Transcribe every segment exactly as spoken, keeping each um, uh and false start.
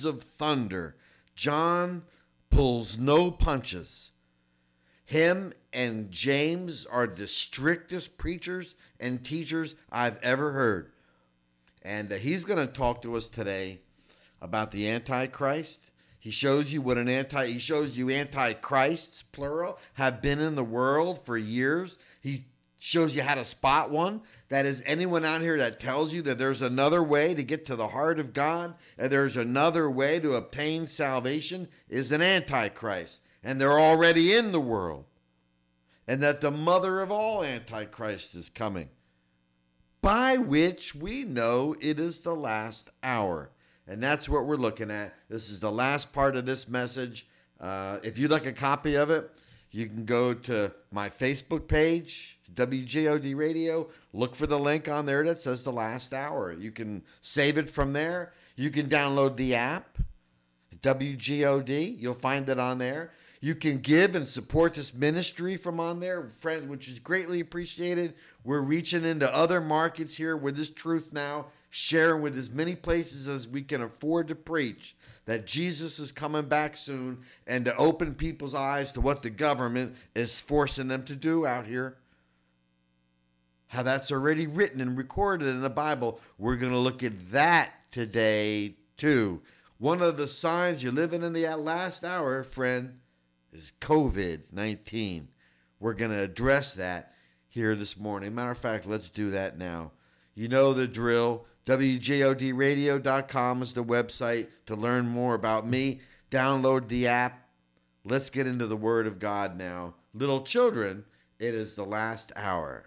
sons of thunder. John pulls no punches. Him and James are the strictest preachers and teachers I've ever heard. And uh, he's going to talk to us today about the Antichrist. He shows you what an anti, he shows you antichrists, plural, have been in the world for years. He shows you how to spot one. That is, anyone out here that tells you that there's another way to get to the heart of God and there's another way to obtain salvation is an antichrist. And they're already in the world. And that the mother of all antichrist is coming, by which we know it is the last hour. And that's what we're looking at. This is the last part of this message. Uh, if you'd like a copy of it, you can go to my Facebook page, W G O D Radio. Look for the link on there that says the last hour. You can save it from there. You can download the app, W G O D. You'll find it on there. You can give and support this ministry from on there, friends, which is greatly appreciated. We're reaching into other markets here with this truth now, sharing with as many places as we can afford to preach that Jesus is coming back soon and to open people's eyes to what the government is forcing them to do out here. How that's already written and recorded in the Bible. We're going to look at that today too. One of the signs you're living in the last hour, friend, is covid nineteen. We're going to address that here this morning. Matter of fact, let's do that now. You know the drill. W G O D radio dot com is the website to learn more about me. Download the app. Let's get into the Word of God now. Little children, it is the last hour.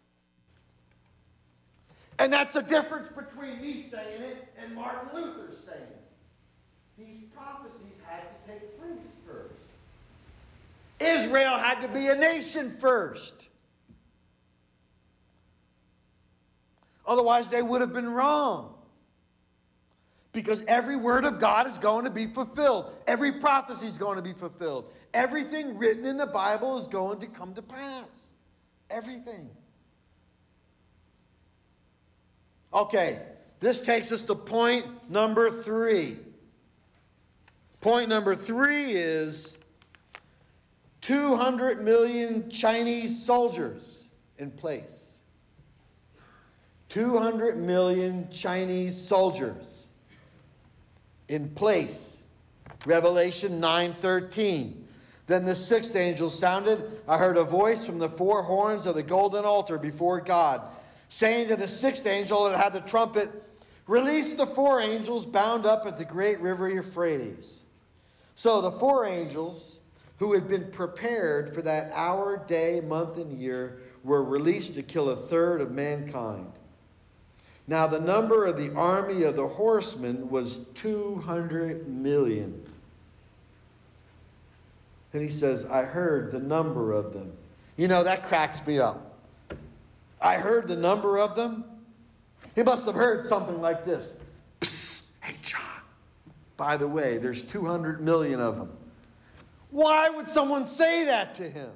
And that's the difference between me saying it and Martin Luther saying it. These prophecies had to take place first. Israel had to be a nation first. Otherwise, they would have been wrong. Because every word of God is going to be fulfilled. Every prophecy is going to be fulfilled. Everything written in the Bible is going to come to pass. Everything. Okay, this takes us to point number three. Point number three is two hundred million Chinese soldiers in place. two hundred million Chinese soldiers in place. Revelation nine thirteen. Then the sixth angel sounded. I heard a voice from the four horns of the golden altar before God, saying to the sixth angel that had the trumpet, release the four angels bound up at the great river Euphrates. So the four angels who had been prepared for that hour, day, month, and year were released to kill a third of mankind. Now the number of the army of the horsemen was two hundred million. And he says, I heard the number of them. You know, that cracks me up. I heard the number of them. He must have heard something like this. Psst, hey, John. By the way, there's two hundred million of them. Why would someone say that to him?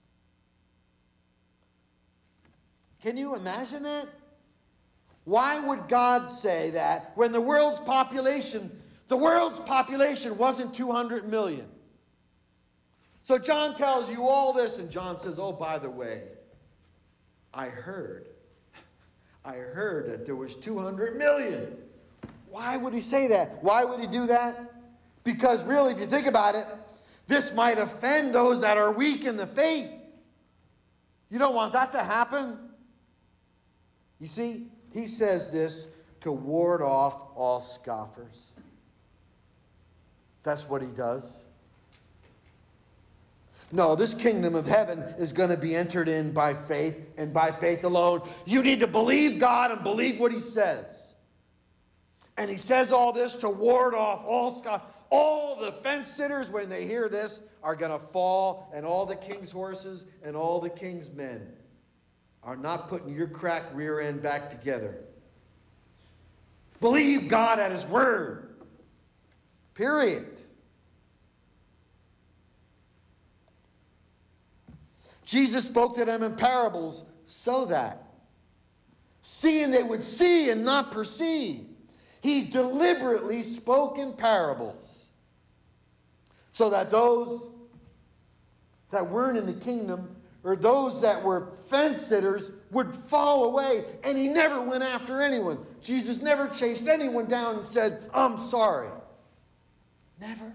Can you imagine that? Why would God say that when the world's population, the world's population wasn't two hundred million? So John tells you all this, and John says, oh, by the way, I heard. I heard that there was two hundred million. Why would he say that? Why would he do that? Because really, if you think about it, this might offend those that are weak in the faith. You don't want that to happen. You see, he says this to ward off all scoffers. That's what he does. No, this kingdom of heaven is going to be entered in by faith and by faith alone. You need to believe God and believe what he says. And he says all this to ward off all scoffers. All the fence sitters, when they hear this, are going to fall, and all the king's horses and all the king's men are not putting your cracked rear end back together. Believe God at his word. Period. Jesus spoke to them in parables so that, seeing they would see and not perceive, He deliberately spoke in parables so that those that weren't in the kingdom or those that were fence sitters would fall away. And he never went after anyone. Jesus never chased anyone down and said, I'm sorry. Never.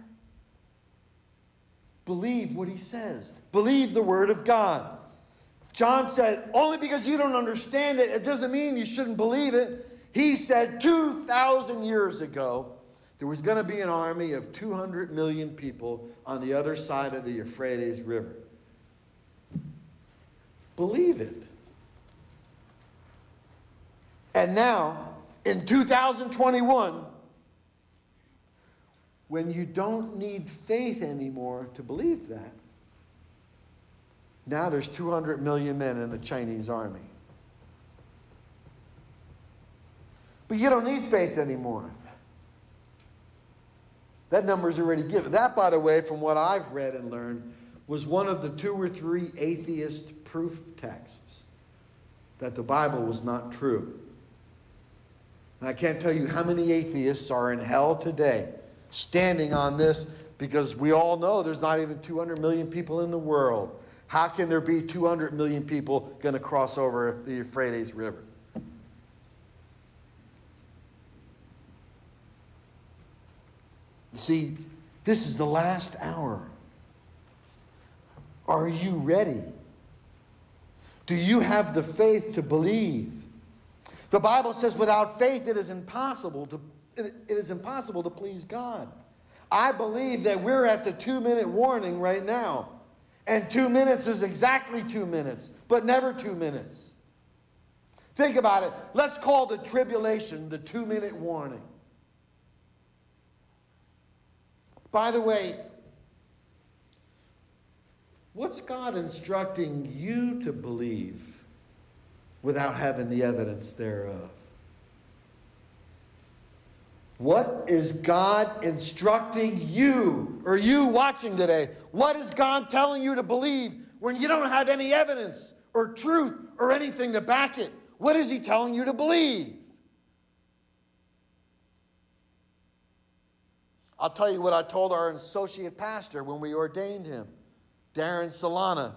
Believe what he says. Believe the word of God. John said, only because you don't understand it, it doesn't mean you shouldn't believe it. He said two thousand years ago, there was going to be an army of two hundred million people on the other side of the Euphrates River. Believe it. And now, in two thousand twenty-one, when you don't need faith anymore to believe that, now there's two hundred million men in the Chinese army. But you don't need faith anymore. That number's already given. That, by the way, from what I've read and learned, was one of the two or three atheist proof texts that the Bible was not true. And I can't tell you how many atheists are in hell today standing on this, because we all know there's not even two hundred million people in the world. How can there be two hundred million people going to cross over the Euphrates River? You see, this is the last hour. Are you ready? Do you have the faith to believe? The Bible says without faith it is impossible to it is impossible to please God. I believe that we're at the two-minute warning right now. And two minutes is exactly two minutes, but never two minutes. Think about it. Let's call the tribulation the two-minute warning. By the way, what's God instructing you to believe without having the evidence thereof? What is God instructing you, or you watching today? What is God telling you to believe when you don't have any evidence or truth or anything to back it? What is he telling you to believe? I'll tell you what I told our associate pastor when we ordained him, Darren Solana.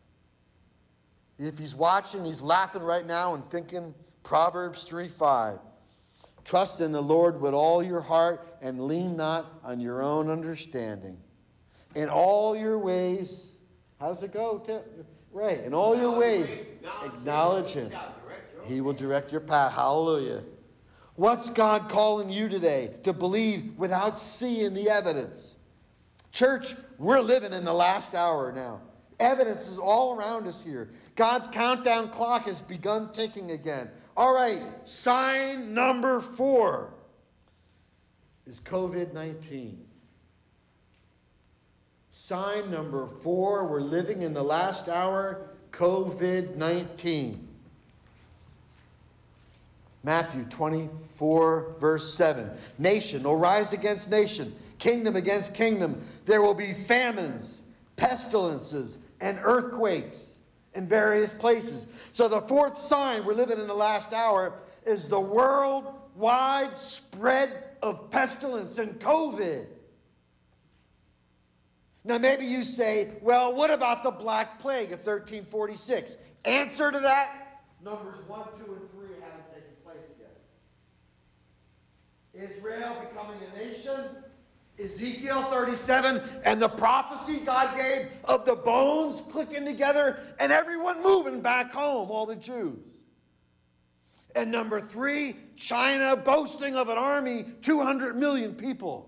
If he's watching, he's laughing right now and thinking Proverbs three five. Trust in the Lord with all your heart and lean not on your own understanding. In all your ways, how does it go? Right. In all your ways, acknowledge him. He will direct your path. Hallelujah. What's God calling you today to believe without seeing the evidence? Church, we're living in the last hour now. Evidence is all around us here. God's countdown clock has begun ticking again. All right, sign number four is COVID nineteen. Sign number four, we're living in the last hour, COVID nineteen. Matthew twenty-four, verse seven. Nation will rise against nation, kingdom against kingdom. There will be famines, pestilences, and earthquakes in various places. So the fourth sign, we're living in the last hour, is the worldwide spread of pestilence and COVID. Now maybe you say, well, what about the Black Plague of thirteen forty-six? Answer to that, Numbers one, two, and three haven't taken place yet. Israel becoming a nation, Ezekiel thirty-seven, and the prophecy God gave of the bones clicking together and everyone moving back home, all the Jews. And number three, China boasting of an army, two hundred million people.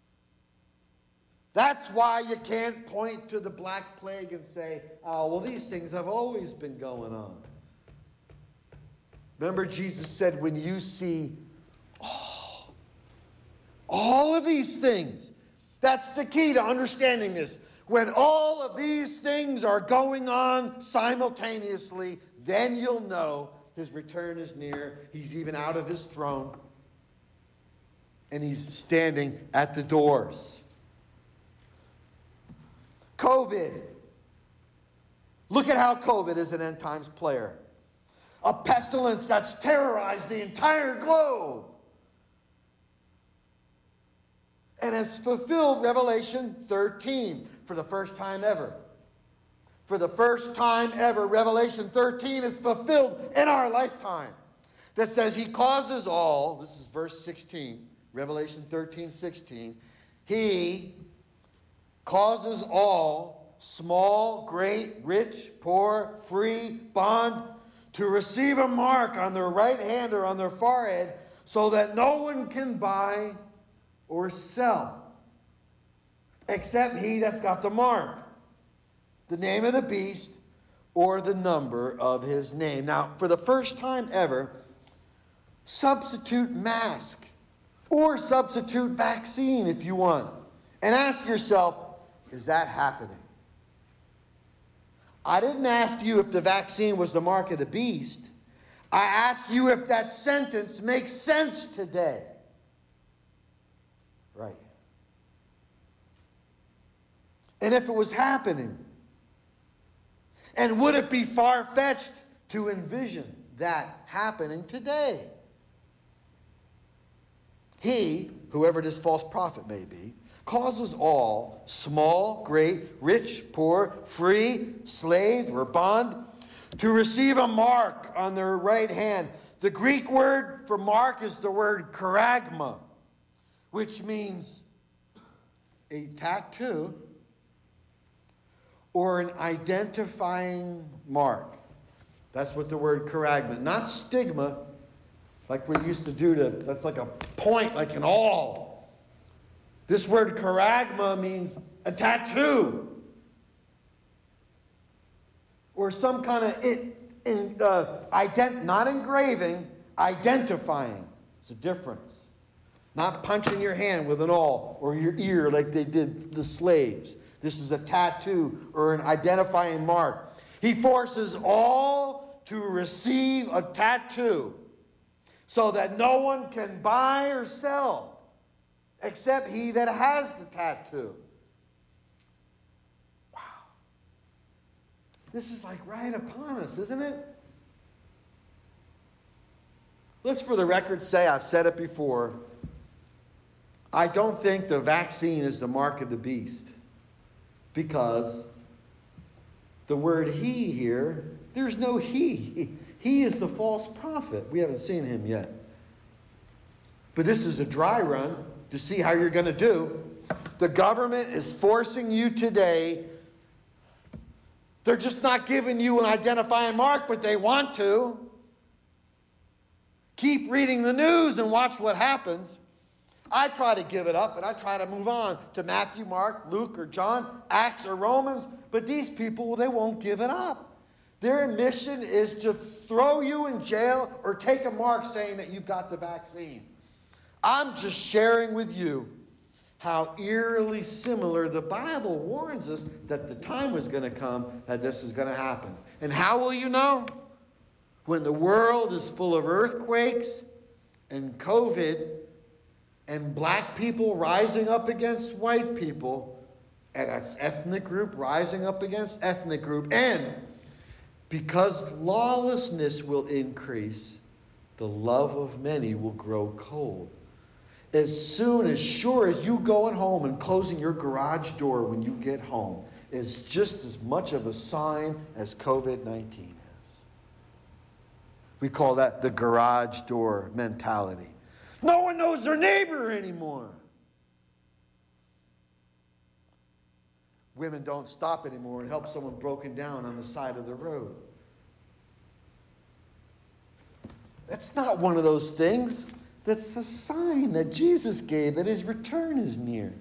That's why you can't point to the Black Plague and say, oh, well, these things have always been going on. Remember, Jesus said, when you see oh, all of these things, that's the key to understanding this. When all of these things are going on simultaneously, then you'll know his return is near. He's even out of his throne. And he's standing at the doors. COVID. Look at how COVID is an end times player. A pestilence that's terrorized the entire globe. and has fulfilled Revelation thirteen for the first time ever. For the first time ever, Revelation thirteen is fulfilled in our lifetime. That says he causes all, this is verse sixteen, Revelation thirteen, sixteen. He causes all, small, great, rich, poor, free, bond, to receive a mark on their right hand or on their forehead, so that no one can buy or sell except he that's got the mark, the name of the beast, or the number of his name. Now, for the first time ever, substitute mask or substitute vaccine if you want. And ask yourself, is that happening? I didn't ask you if the vaccine was the mark of the beast. I asked you if that sentence makes sense today. Right. And if it was happening, and would it be far-fetched to envision that happening today? He, whoever this false prophet may be, causes all, small, great, rich, poor, free, slave, or bond, to receive a mark on their right hand. The Greek word for mark is the word charagma, which means a tattoo or an identifying mark. That's what the word charagma, not stigma, like we used to do to, that's like a point, like an awl. This word charagma means a tattoo or some kind of in, in, uh, ident, not engraving, identifying. It's a difference. Not punching your hand with an awl or your ear like they did the slaves. This is a tattoo or an identifying mark. He forces all to receive a tattoo so that no one can buy or sell except he that has the tattoo. Wow. This is like right upon us, isn't it? Let's for the record say, I've said it before, I don't think the vaccine is the mark of the beast. Because the word he here, there's no he. He is the false prophet. We haven't seen him yet. But this is a dry run to see how you're going to do. The government is forcing you today. They're just not giving you an identifying mark, but they want to. Keep reading the news and watch what happens. I try to give it up, and I try to move on to Matthew, Mark, Luke, or John, Acts, or Romans. But these people, they won't give it up. Their mission is to throw you in jail or take a mark saying that you've got the vaccine. I'm just sharing with you how eerily similar the Bible warns us that the time was going to come that this is going to happen. And how will you know? When the world is full of earthquakes and COVID and black people rising up against white people, and that's ethnic group rising up against ethnic group, and because lawlessness will increase, the love of many will grow cold. As soon as sure as you going home and closing your garage door when you get home is just as much of a sign as COVID nineteen is. We call that the garage door mentality. No one knows their neighbor anymore. Women don't stop anymore and help someone broken down on the side of the road. That's not one of those things. That's a sign that Jesus gave that his return is near.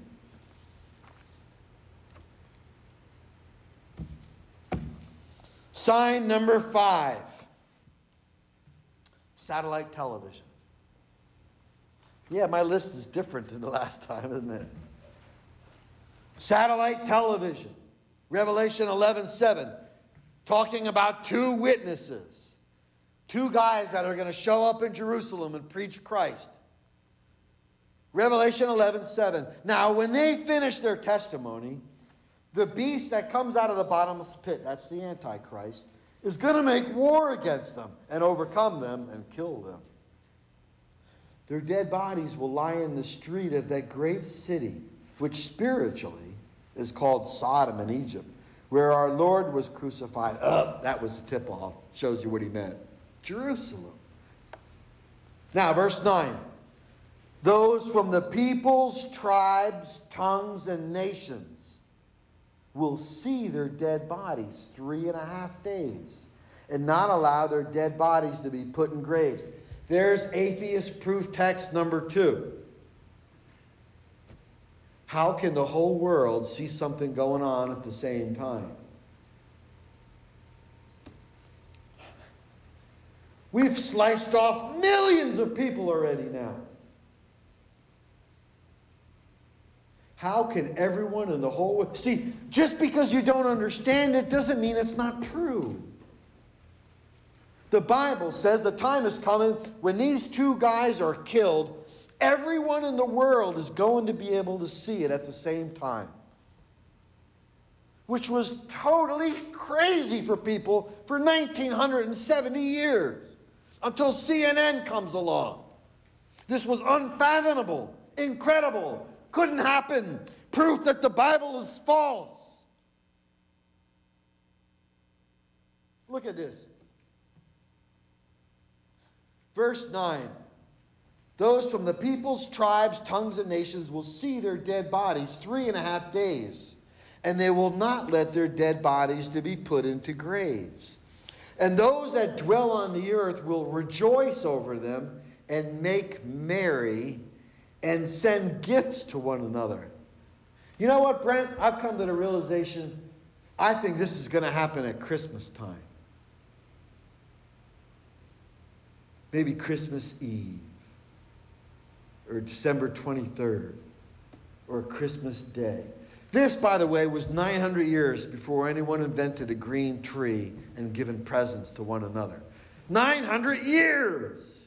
Sign number five. Satellite television. Yeah, my list is different than the last time, isn't it? Satellite television. Revelation eleven seven. Talking about two witnesses. Two guys that are going to show up in Jerusalem and preach Christ. Revelation eleven seven. Now, when they finish their testimony, the beast that comes out of the bottomless pit, that's the Antichrist, is going to make war against them and overcome them and kill them. Their dead bodies will lie in the street of that great city, which spiritually is called Sodom in Egypt, where our Lord was crucified. Oh, that was the tip-off. Shows you what he meant. Jerusalem. Now, verse nine. Those from the peoples, tribes, tongues, and nations will see their dead bodies three and a half days and not allow their dead bodies to be put in graves. There's atheist proof text number two. How can the whole world see something going on at the same time? We've sliced off millions of people already now. How can everyone in the whole world... See, just because you don't understand it doesn't mean it's not true. The Bible says the time is coming when these two guys are killed, everyone in the world is going to be able to see it at the same time. Which was totally crazy for people for nineteen seventy years. Until C N N comes along. This was unfathomable, incredible, couldn't happen. Proof that the Bible is false. Look at this. Verse nine. Those from the peoples, tribes, tongues, and nations will see their dead bodies three and a half days, and they will not let their dead bodies to be put into graves. And those that dwell on the earth will rejoice over them and make merry and send gifts to one another. You know what, Brent? I've come to the realization, I think this is going to happen at Christmas time. Maybe Christmas Eve, or December twenty-third, or Christmas Day. This, by the way, was nine hundred years before anyone invented a green tree and given presents to one another. nine hundred years!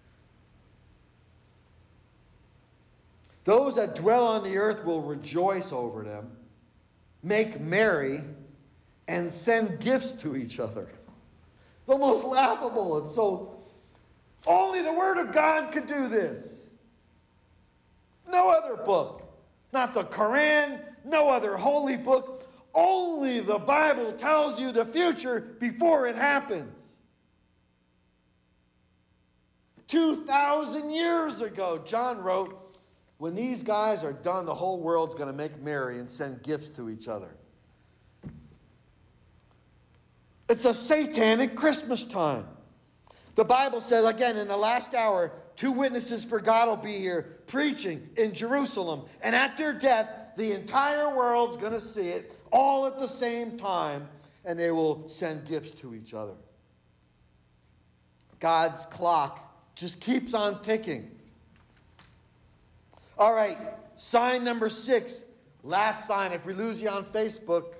Those that dwell on the earth will rejoice over them, make merry, and send gifts to each other. It's almost laughable. It's so... Only the Word of God could do this. No other book. Not the Quran, no other holy book. Only the Bible tells you the future before it happens. Two thousand years ago, John wrote, when these guys are done, the whole world's going to make merry and send gifts to each other. It's a satanic Christmas time. The Bible says, again, in the last hour, two witnesses for God will be here preaching in Jerusalem. And at their death, the entire world's going to see it all at the same time. And they will send gifts to each other. God's clock just keeps on ticking. All right, sign number six. Last sign. If we lose you on Facebook,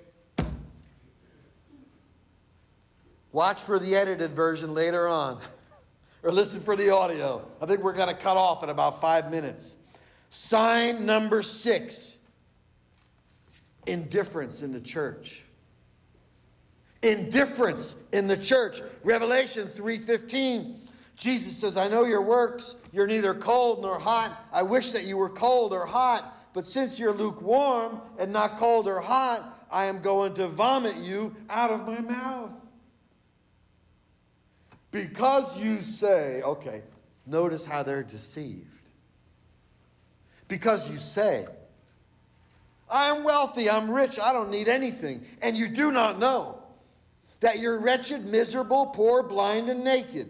watch for the edited version later on. Or listen for the audio. I think we're going to cut off in about five minutes. Sign number six. Indifference in the church. Indifference in the church. Revelation three fifteen. Jesus says, I know your works. You're neither cold nor hot. I wish that you were cold or hot. But since you're lukewarm and not cold or hot, I am going to vomit you out of my mouth. Because you say, okay, notice how they're deceived. Because you say, I am wealthy, I'm rich, I don't need anything. And you do not know that you're wretched, miserable, poor, blind, and naked.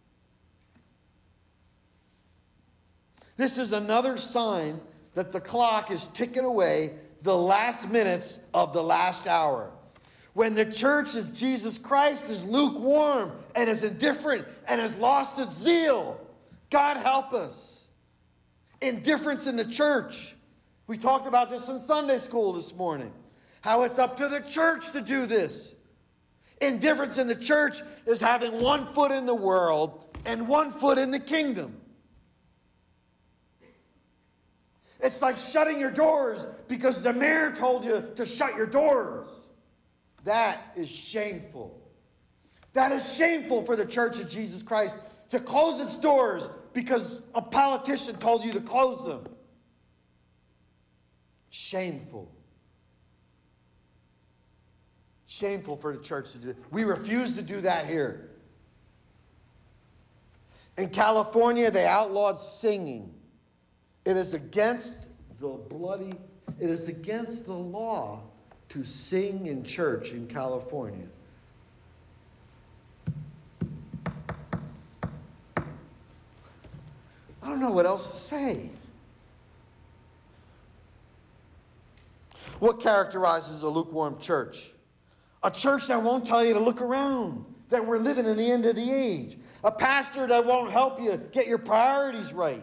This is another sign that the clock is ticking away the last minutes of the last hour. When the church of Jesus Christ is lukewarm and is indifferent and has lost its zeal. God help us. Indifference in the church. We talked about this in Sunday school this morning. How it's up to the church to do this. Indifference in the church is having one foot in the world and one foot in the kingdom. It's like shutting your doors because the mayor told you to shut your doors. That is shameful. That is shameful for the church of Jesus Christ to close its doors because a politician told you to close them. Shameful. Shameful for the church to do it. We refuse to do that here. In California, they outlawed singing. It is against the bloody, it is against the law to sing in church in California. I don't know what else to say. What characterizes a lukewarm church? A church that won't tell you to look around, that we're living in the end of the age. A pastor that won't help you get your priorities right.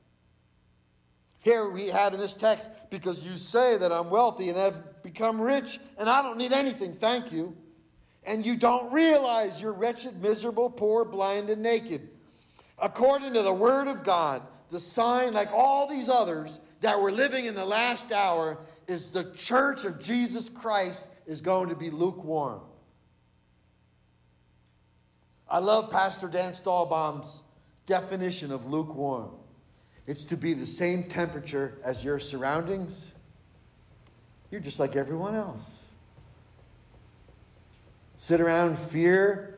Here we have in this text, because you say that I'm wealthy and have become rich and I don't need anything, thank you. And you don't realize you're wretched, miserable, poor, blind, and naked. According to the word of God, the sign, like all these others that were living in the last hour, is the church of Jesus Christ is going to be lukewarm. I love Pastor Dan Stahlbaum's definition of lukewarm. It's to be the same temperature as your surroundings. You're just like everyone else. Sit around in fear.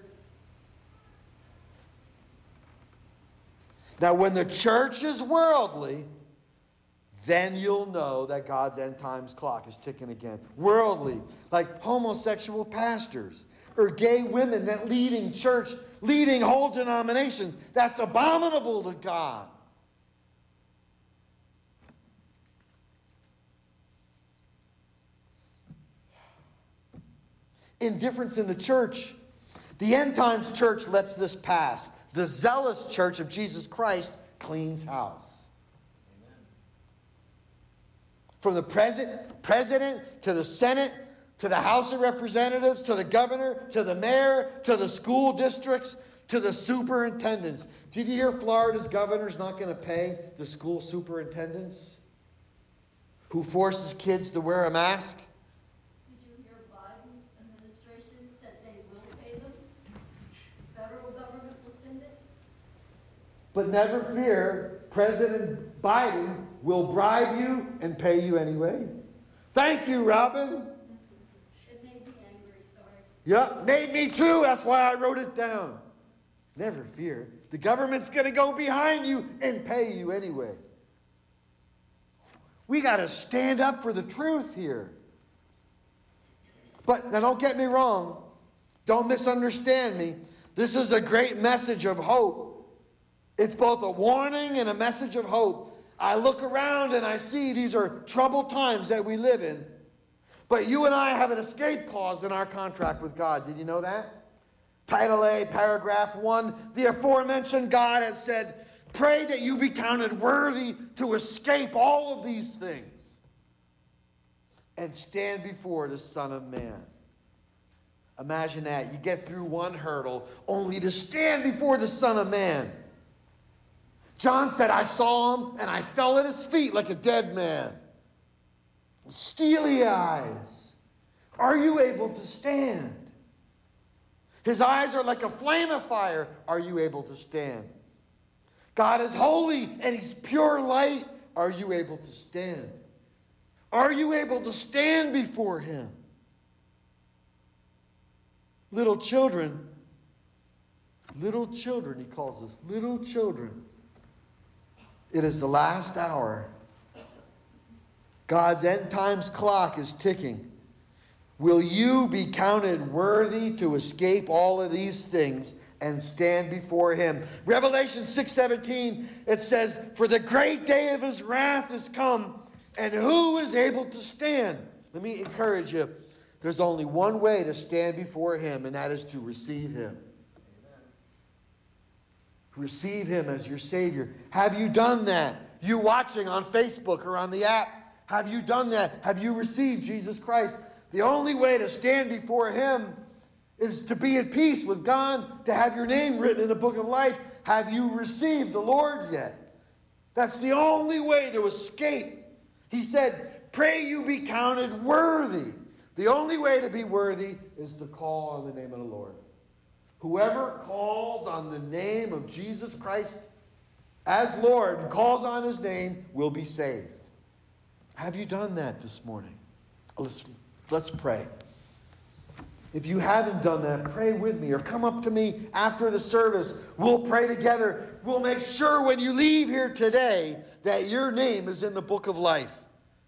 Now, when the church is worldly, then you'll know that God's end times clock is ticking again. Worldly, like homosexual pastors or gay women that leading church, leading whole denominations. That's abominable to God. Indifference in the church. The end times church lets this pass. The zealous church of Jesus Christ cleans house. Amen. From the president, president to the Senate, to the House of Representatives, to the governor, to the mayor, to the school districts, to the superintendents. Did you hear Florida's governor's not going to pay the school superintendents who forces kids to wear a mask? But never fear, President Biden will bribe you and pay you anyway. Thank you, Robin. It made me angry, sorry. Yep, made me too. That's why I wrote it down. Never fear. The government's going to go behind you and pay you anyway. We got to stand up for the truth here. But now don't get me wrong. Don't misunderstand me. This is a great message of hope. It's both a warning and a message of hope. I look around and I see these are troubled times that we live in. But you and I have an escape clause in our contract with God. Did you know that? Title A, paragraph one. The aforementioned God has said, pray that you be counted worthy to escape all of these things and stand before the Son of Man. Imagine that. You get through one hurdle only to stand before the Son of Man. John said, I saw him and I fell at his feet like a dead man. Steely eyes. Are you able to stand? His eyes are like a flame of fire. Are you able to stand? God is holy and he's pure light. Are you able to stand? Are you able to stand before him? Little children, little children, he calls us, little children. It is the last hour. God's end times clock is ticking. Will you be counted worthy to escape all of these things and stand before him? Revelation six seventeen, it says, for the great day of his wrath is come, and who is able to stand? Let me encourage you. There's only one way to stand before him, and that is to receive him. Receive him as your Savior. Have you done that? You watching on Facebook or on the app, have you done that? Have you received Jesus Christ? The only way to stand before him is to be at peace with God, to have your name written in the book of life. Have you received the Lord yet? That's the only way to escape. He said, pray you be counted worthy. The only way to be worthy is to call on the name of the Lord. Whoever calls on the name of Jesus Christ as Lord and calls on his name will be saved. Have you done that this morning? Let's, let's pray. If you haven't done that, pray with me or come up to me after the service. We'll pray together. We'll make sure when you leave here today that your name is in the book of life.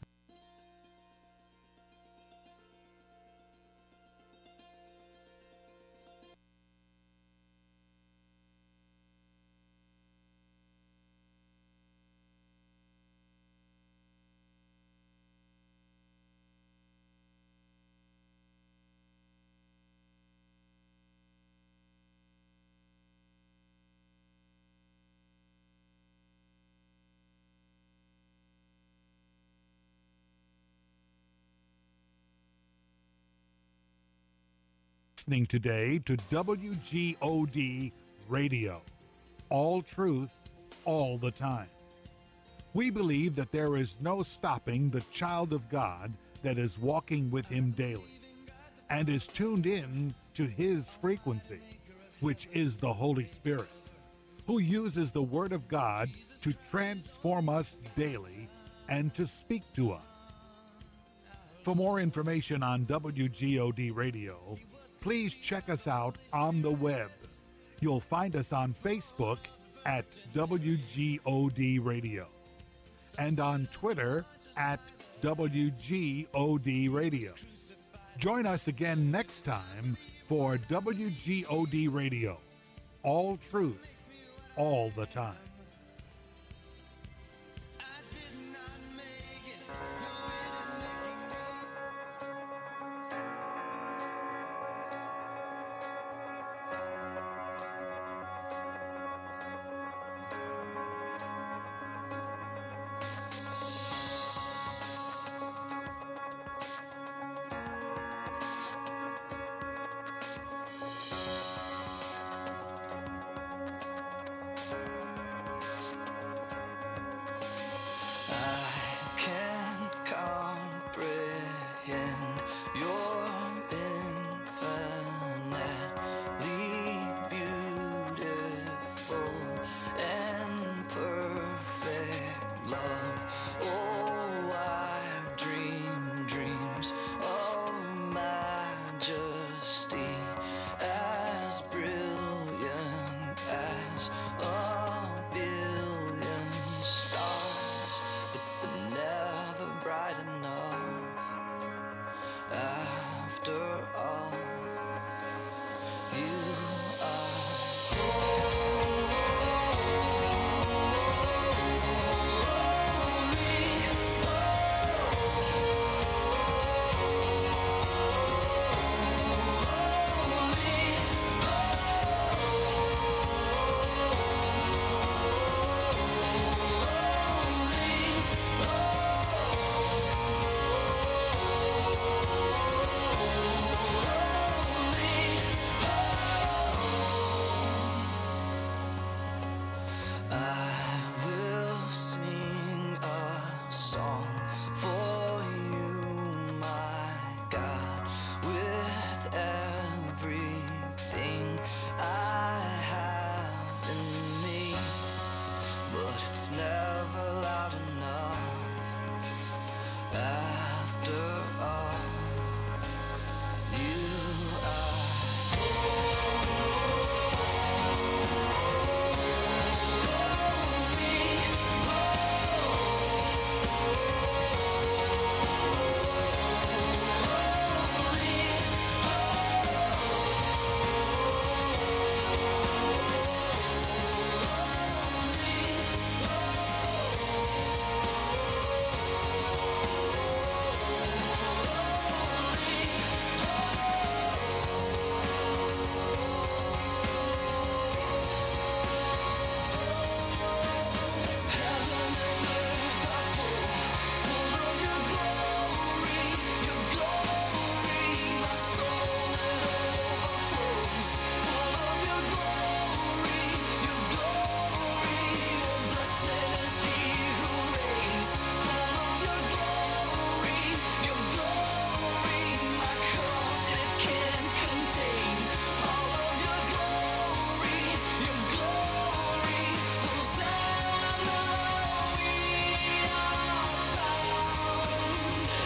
Listening today to W G O D Radio. All truth, all the time. We believe that there is no stopping the child of God that is walking with him daily and is tuned in to his frequency, which is the Holy Spirit, who uses the Word of God to transform us daily and to speak to us. For more information on W G O D Radio, please check us out on the web. You'll find us on Facebook at W G O D Radio and on Twitter at W G O D Radio. Join us again next time for W G O D Radio. All truth, all the time.